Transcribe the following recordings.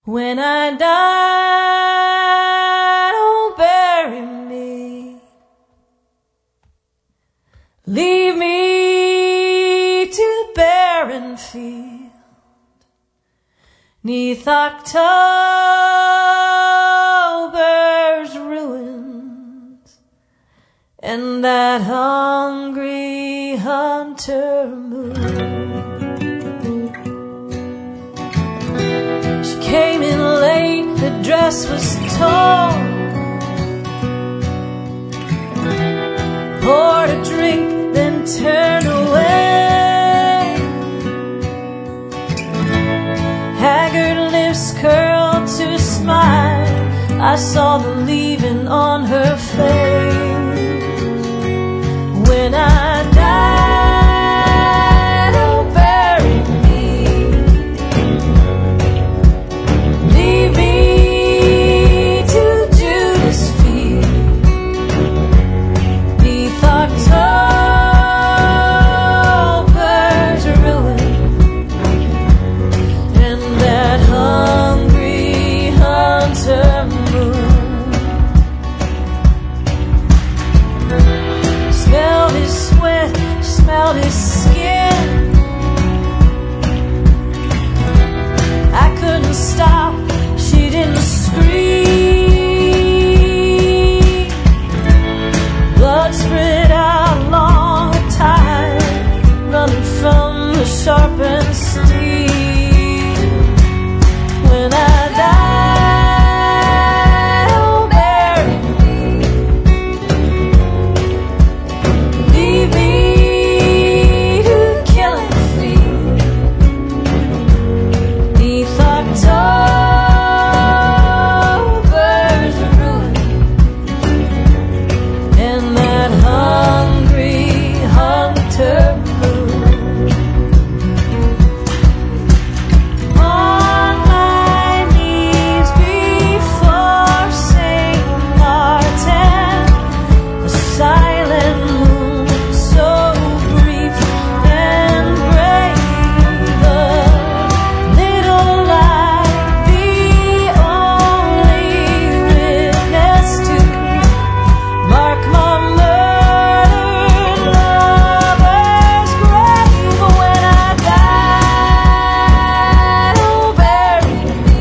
When I die, don't bury me. Leave me to the barren field, 'neath October's ruins, and that hungry hunter moon. She came in late, her dress was torn, poured a drink, then turned away. Haggard lips curled to a smile, I saw the leaving on her face. When I die, don't bury me. Leave me to Judas' feet, 'neath October's ruin, and that hungry hunter moon. Smelled his sweat, smelled his skin. I couldn't stop, she didn't scream. Blood spread out along her tide, running from the sharpened steel. When I die, don't bury me. Leave me to the killing field, 'neath October's ruin, and that hungry hunter moon. On my knees before Saint Martin, a silent moon so brief and brave, a little light, the only witness to mark my murdered lover's grave. When I die, don't bury me.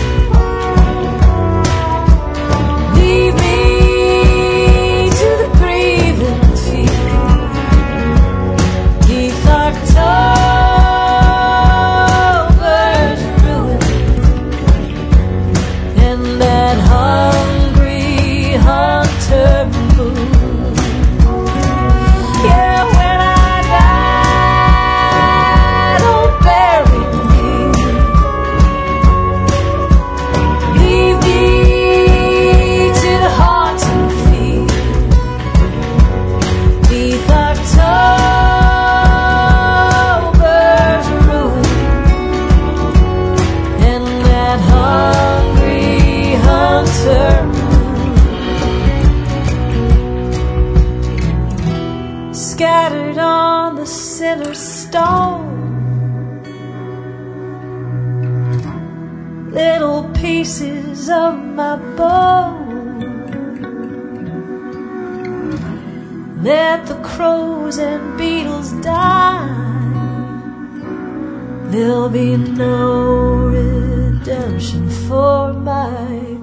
Leave me to the grieving field, 'neath October's ruin, and that hungry hunter moon. Yeah, when I die, don't bury me. Leave me to the haunting field, 'neath October's ruin, and that hungry hunter moon. Scattered on the sinner's stone, little pieces of my bone. Let the crows and beetles die, there'll be no redemption for my